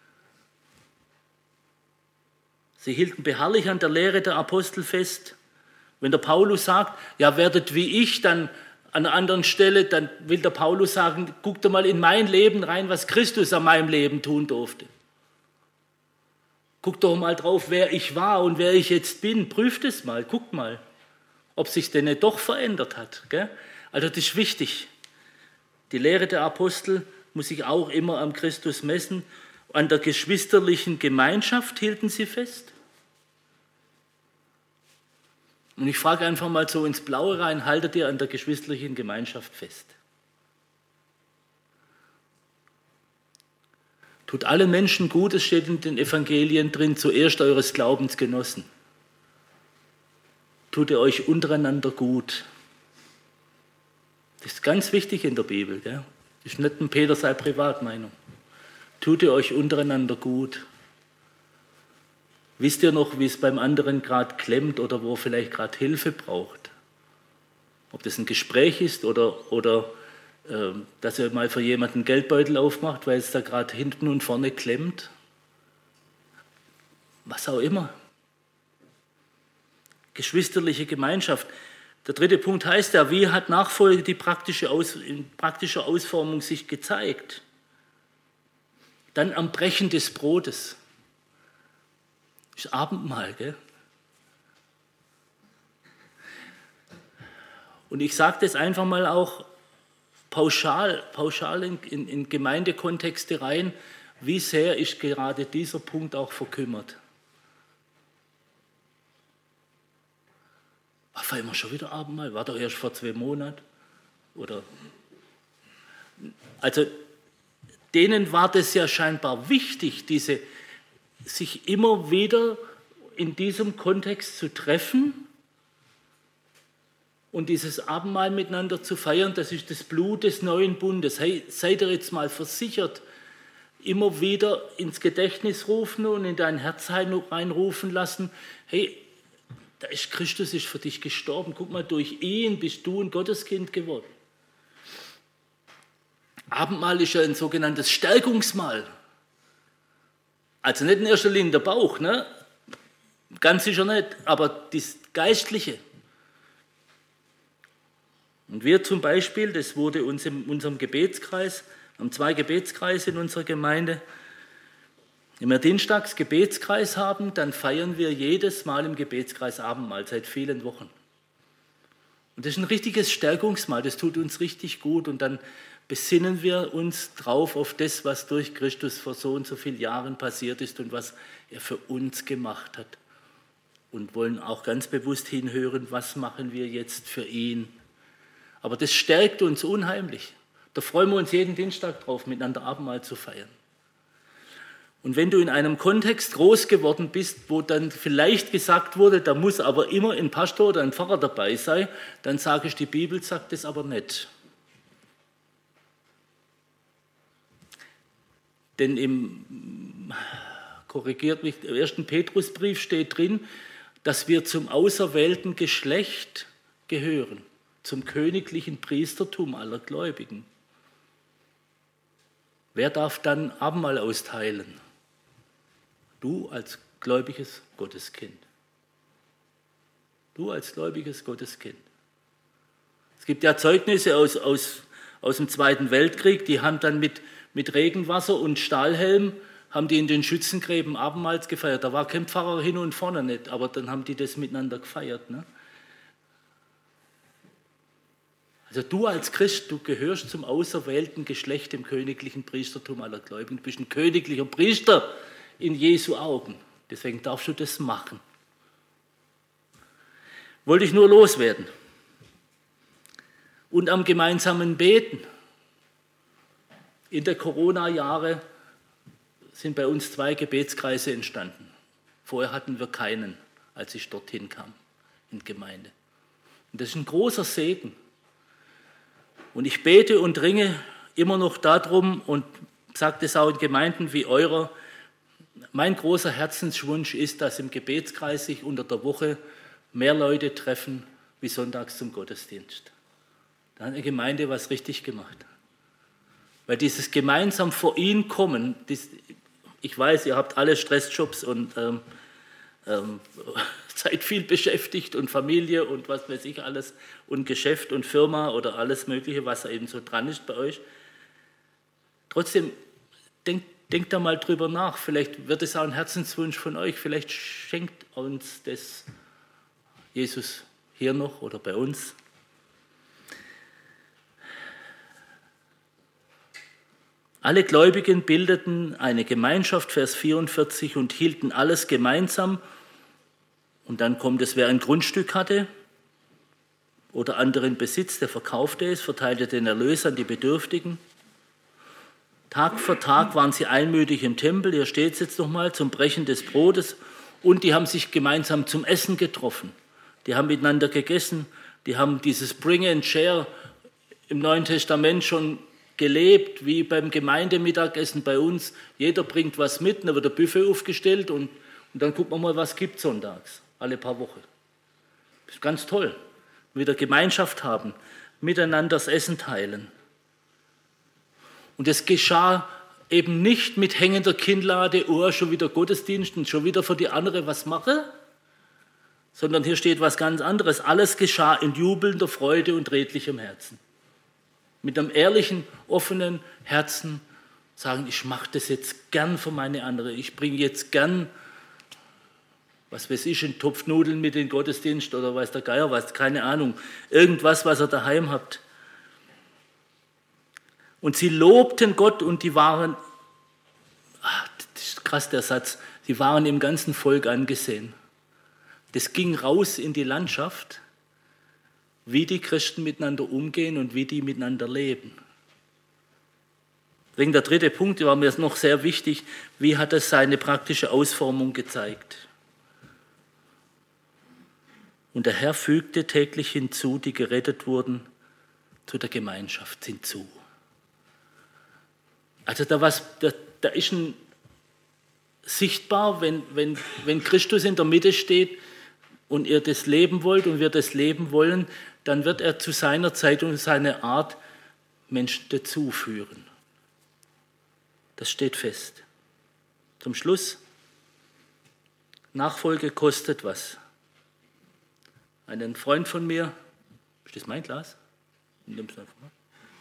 Sie hielten beharrlich an der Lehre der Apostel fest. Wenn der Paulus sagt, ja, werdet wie ich, dann an einer anderen Stelle, dann will der Paulus sagen, guckt mal in mein Leben rein, was Christus an meinem Leben tun durfte. Guckt doch mal drauf, wer ich war und wer ich jetzt bin. Prüft es mal, guckt mal, ob sich denn nicht doch verändert hat. Gell? Also das ist wichtig. Die Lehre der Apostel muss sich auch immer am Christus messen. An der geschwisterlichen Gemeinschaft hielten sie fest. Und ich frage einfach mal so ins Blaue rein, haltet ihr an der geschwisterlichen Gemeinschaft fest? Tut allen Menschen gut, es steht in den Evangelien drin, zuerst eures Glaubens genossen. Tut ihr euch untereinander gut. Das ist ganz wichtig in der Bibel. Gell? Das ist nicht ein Peter seine Privatmeinung. Tut ihr euch untereinander gut? Wisst ihr noch, wie es beim anderen gerade klemmt oder wo er vielleicht gerade Hilfe braucht? Ob das ein Gespräch ist oder, oder äh, dass er mal für jemanden einen Geldbeutel aufmacht, weil es da gerade hinten und vorne klemmt. Was auch immer. Geschwisterliche Gemeinschaft. Der dritte Punkt heißt ja, wie hat Nachfolge die praktische Aus, in praktischer Ausformung sich gezeigt? Dann am Brechen des Brotes. Das ist Abendmahl, gell? Und ich sage das einfach mal auch pauschal, pauschal in, in, in Gemeindekontexte rein, wie sehr ist gerade dieser Punkt auch verkümmert. Ach, feiern wir schon wieder Abendmahl? War doch erst vor zwei Monaten. Oder? Also, denen war das ja scheinbar wichtig, diese, sich immer wieder in diesem Kontext zu treffen und dieses Abendmahl miteinander zu feiern. Das ist das Blut des neuen Bundes. Hey, seid ihr jetzt mal versichert, immer wieder ins Gedächtnis rufen und in dein Herz reinrufen lassen, hey, da ist Christus ist für dich gestorben. Guck mal, durch ihn bist du ein Gotteskind geworden. Abendmahl ist ja ein sogenanntes Stärkungsmahl. Also nicht in erster Linie der Bauch, ne? Ganz sicher nicht, aber das Geistliche. Und wir zum Beispiel, das wurde uns in unserem Gebetskreis, wir haben zwei Gebetskreise in unserer Gemeinde. Wenn wir dienstags Gebetskreis haben, dann feiern wir jedes Mal im Gebetskreis Abendmahl, seit vielen Wochen. Und das ist ein richtiges Stärkungsmahl, das tut uns richtig gut. Und dann besinnen wir uns drauf auf das, was durch Christus vor so und so vielen Jahren passiert ist und was er für uns gemacht hat. Und wollen auch ganz bewusst hinhören, was machen wir jetzt für ihn. Aber das stärkt uns unheimlich. Da freuen wir uns jeden Dienstag drauf, miteinander Abendmahl zu feiern. Und wenn du in einem Kontext groß geworden bist, wo dann vielleicht gesagt wurde, da muss aber immer ein Pastor oder ein Pfarrer dabei sein, dann sage ich, die Bibel sagt das aber nicht. Denn im, korrigiert mich, im ersten Petrusbrief steht drin, dass wir zum auserwählten Geschlecht gehören, zum königlichen Priestertum aller Gläubigen. Wer darf dann Abendmahl austeilen? Du als gläubiges Gotteskind. Du als gläubiges Gotteskind. Es gibt ja Zeugnisse aus, aus, aus dem Zweiten Weltkrieg, die haben dann mit, mit Regenwasser und Stahlhelm, haben die in den Schützengräben Abendmahls gefeiert. Da war kein Pfarrer hin und vorne nicht, aber dann haben die das miteinander gefeiert. Ne? Also du als Christ, du gehörst zum auserwählten Geschlecht im königlichen Priestertum aller Gläubigen. Du bist ein königlicher Priester in Jesu Augen. Deswegen darfst du das machen. Wollte ich nur loswerden. Und am gemeinsamen Beten. In der Corona-Jahre sind bei uns zwei Gebetskreise entstanden. Vorher hatten wir keinen, als ich dorthin kam, in die Gemeinde. Und das ist ein großer Segen. Und ich bete und ringe immer noch darum und sage das auch in Gemeinden wie eurer. Mein großer Herzenswunsch ist, dass im Gebetskreis sich unter der Woche mehr Leute treffen wie sonntags zum Gottesdienst. Da hat eine Gemeinde was richtig gemacht. Weil dieses gemeinsam vor ihn kommen, das, ich weiß, ihr habt alle Stressjobs und ähm, ähm, seid viel beschäftigt und Familie und was weiß ich alles und Geschäft und Firma oder alles Mögliche, was eben so dran ist bei euch. Trotzdem, denkt, denkt da mal drüber nach. Vielleicht wird es auch ein Herzenswunsch von euch. Vielleicht schenkt uns das Jesus hier noch oder bei uns. Alle Gläubigen bildeten eine Gemeinschaft, Vers vierundvierzig, und hielten alles gemeinsam. Und dann kommt es, wer ein Grundstück hatte oder anderen Besitz, der verkaufte es, verteilte den Erlös an die Bedürftigen. Tag für Tag waren sie einmütig im Tempel, hier steht es jetzt nochmal, zum Brechen des Brotes. Und die haben sich gemeinsam zum Essen getroffen. Die haben miteinander gegessen, die haben dieses Bring and Share im Neuen Testament schon gelebt, wie beim Gemeindemittagessen bei uns. Jeder bringt was mit, dann wird ein Buffet aufgestellt und, und dann gucken wir mal, was gibt es sonntags, alle paar Wochen. Das ist ganz toll. Wieder Gemeinschaft haben, miteinander das Essen teilen. Und es geschah eben nicht mit hängender Kinnlade, oh, schon wieder Gottesdienst und schon wieder für die andere was mache, sondern hier steht was ganz anderes. Alles geschah in jubelnder Freude und redlichem Herzen. Mit einem ehrlichen, offenen Herzen sagen, ich mache das jetzt gern für meine andere. Ich bringe jetzt gern, was weiß ich, einen Topf Nudeln mit in den Gottesdienst oder weiß der Geier was, keine Ahnung. Irgendwas, was ihr daheim habt. Und sie lobten Gott und die waren, ach, das ist krass der Satz, sie waren im ganzen Volk angesehen. Das ging raus in die Landschaft, wie die Christen miteinander umgehen und wie die miteinander leben. Deswegen der dritte Punkt war mir noch sehr wichtig, wie hat es seine praktische Ausformung gezeigt? Und der Herr fügte täglich hinzu, die gerettet wurden, zu der Gemeinschaft hinzu. Also da, was, da, da ist ein sichtbar, wenn, wenn, wenn Christus in der Mitte steht und ihr das leben wollt und wir das leben wollen, dann wird er zu seiner Zeit und seiner Art Menschen dazuführen. Das steht fest. Zum Schluss, Nachfolge kostet was. Einen Freund von mir, ist das mein Glas? Nimm's einfach mal.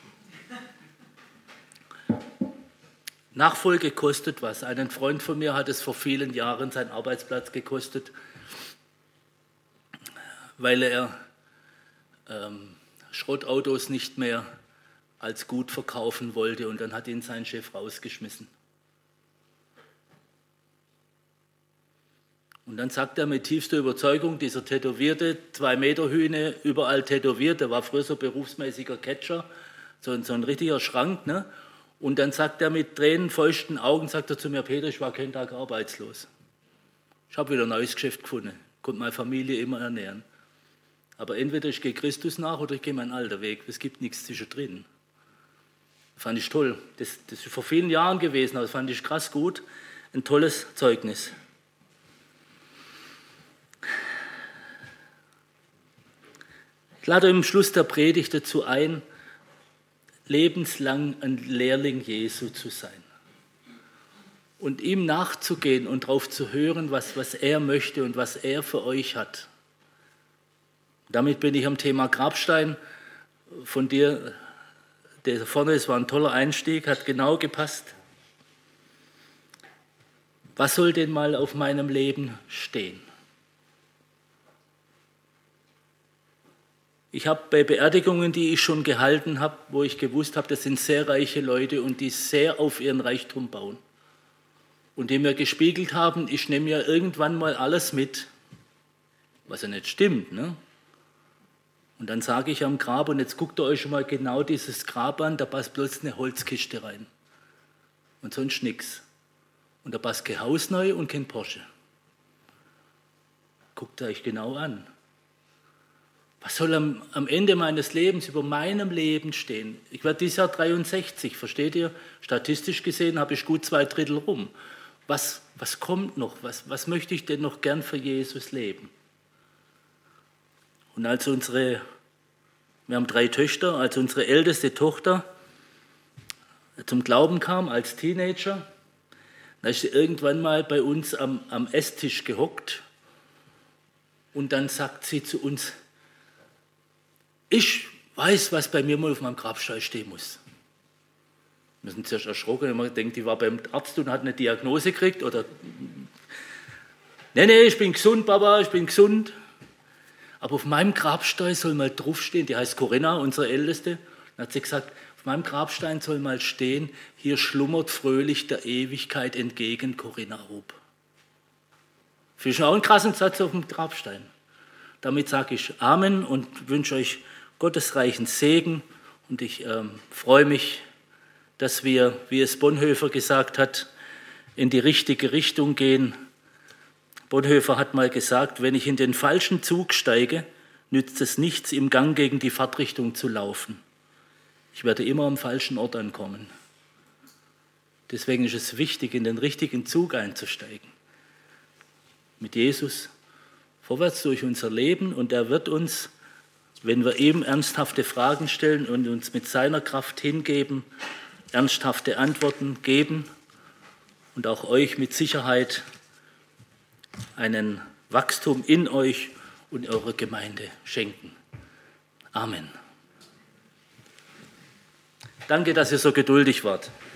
Nachfolge kostet was. Einen Freund von mir hat es vor vielen Jahren seinen Arbeitsplatz gekostet, weil er ähm, Schrottautos nicht mehr als gut verkaufen wollte und dann hat ihn sein Chef rausgeschmissen. Und dann sagt er mit tiefster Überzeugung, dieser tätowierte, zwei Meter Hühne, überall tätowiert, der war früher so berufsmäßiger Catcher, so, so ein richtiger Schrank, ne? Und dann sagt er mit tränenfeuchten Augen, sagt er zu mir, Peter, ich war keinen Tag arbeitslos. Ich habe wieder ein neues Geschäft gefunden, konnte meine Familie immer ernähren. Aber entweder ich gehe Christus nach oder ich gehe meinen alten Weg, es gibt nichts zwischendrin. Das fand ich toll, das, das ist vor vielen Jahren gewesen, aber das fand ich krass gut, ein tolles Zeugnis. Ich lade im Schluss der Predigt dazu ein, lebenslang ein Lehrling Jesu zu sein und ihm nachzugehen und darauf zu hören, was, was er möchte und was er für euch hat. Damit bin ich am Thema Grabstein von dir, der vorne ist, war ein toller Einstieg, hat genau gepasst. Was soll denn mal auf meinem Leben stehen? Ich habe bei Beerdigungen, die ich schon gehalten habe, wo ich gewusst habe, das sind sehr reiche Leute und die sehr auf ihren Reichtum bauen. Und die mir gespiegelt haben, ich nehme ja irgendwann mal alles mit, was ja nicht stimmt, ne? Und dann sage ich am Grab, und jetzt guckt ihr euch schon mal genau dieses Grab an, da passt bloß eine Holzkiste rein. Und sonst nichts. Und da passt kein Haus neu und kein Porsche. Guckt euch genau an. Was soll am, am Ende meines Lebens über meinem Leben stehen? Ich werde dieses Jahr dreiundsechzig, versteht ihr? Statistisch gesehen habe ich gut zwei Drittel rum. Was, was kommt noch? Was, was möchte ich denn noch gern für Jesus leben? Und als unsere, wir haben drei Töchter, als unsere älteste Tochter zum Glauben kam als Teenager, da ist sie irgendwann mal bei uns am, am Esstisch gehockt und dann sagt sie zu uns, ich weiß, was bei mir mal auf meinem Grabstein stehen muss. Wir sind zuerst erschrocken, wenn man denkt, die war beim Arzt und hat eine Diagnose gekriegt. Oder nee, nee, ich bin gesund, Papa, ich bin gesund. Aber auf meinem Grabstein soll mal draufstehen, die heißt Corinna, unsere Älteste. Dann hat sie gesagt, auf meinem Grabstein soll mal stehen, hier schlummert fröhlich der Ewigkeit entgegen Corinna Rupp. Finde ich auch einen krassen Satz auf dem Grabstein. Damit sage ich Amen und wünsche euch gottesreichen Segen. Und ich ähm, freue mich, dass wir, wie es Bonhoeffer gesagt hat, in die richtige Richtung gehen. Bonhoeffer hat mal gesagt, wenn ich in den falschen Zug steige, nützt es nichts, im Gang gegen die Fahrtrichtung zu laufen. Ich werde immer am falschen Ort ankommen. Deswegen ist es wichtig, in den richtigen Zug einzusteigen. Mit Jesus vorwärts durch unser Leben, und er wird uns, wenn wir ihm ernsthafte Fragen stellen und uns mit seiner Kraft hingeben, ernsthafte Antworten geben und auch euch mit Sicherheit einen Wachstum in euch und eurer Gemeinde schenken. Amen. Danke, dass ihr so geduldig wart.